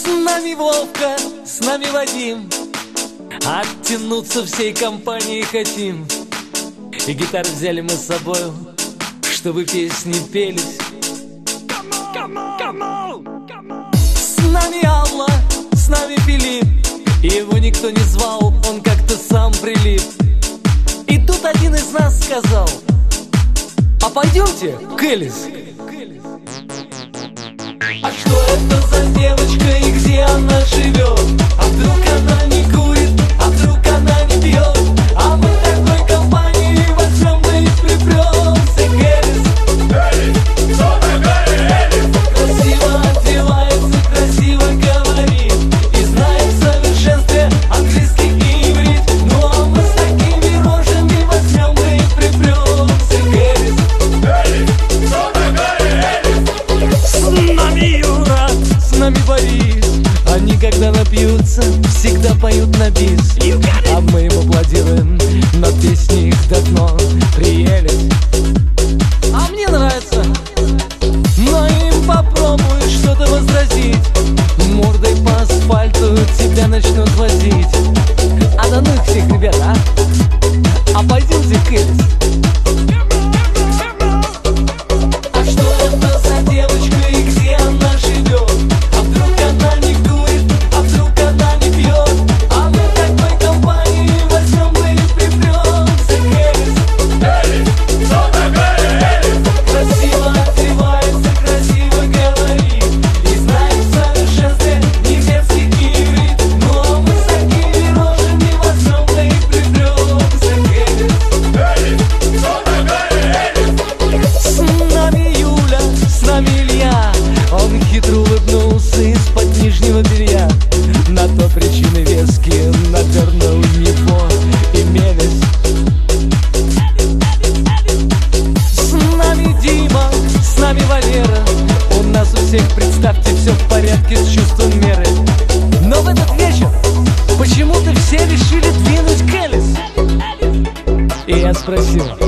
С нами Вовка, с нами Вадим, оттянуться всей компанией хотим. И гитары взяли мы с собою, чтобы песни пелись. С нами Алла, с нами Филипп, его никто не звал, он как-то сам прилип. И тут один из нас сказал: а пойдемте к Элис. А что это за девочка и где она живет? А вдруг она не курит, а вдруг она не пьет? А мы такой компанией возьмем, да и припремся к Элис. Элис, кто такая Элис? Красиво одевается, красиво говорит и знает в совершенстве английский и иврит. Ну а мы с такими рожами возьмем, да и припремся к Элис. Элис, кто такая Элис? С нами Юра, с нами Борис, они когда напьются, всегда поют на бис. А мы им аплодируем, но песни их давно приелись. А мне нравится, но им попробуй что-то возразить, мордой по асфальту тебя начнут возить. А да ну их всех, ребята, а пойдемте к Элис. А что это за девочка и где она живет? А вдруг она не курит, а вдруг она не пьет? А мы такой компанией возьмем, да и припремся к Элис. Элис, кто такая Элис? Красиво одевается, красиво говорит и знает в совершенстве немецкий и иврит. Ну а мы с такими рожами возьмем, да и припремся к Элис. Элис, кто такая Элис? С нами Юля, с нами Илья, он хитро улыбнулся из-под нижнего белья. На то причины веские, наверное, у него имелись. С нами Дима, с нами Валера, у нас у всех, представьте, все в порядке с чувством меры. Но в этот вечер почему-то все решили двинуть к Элис. И я спросил: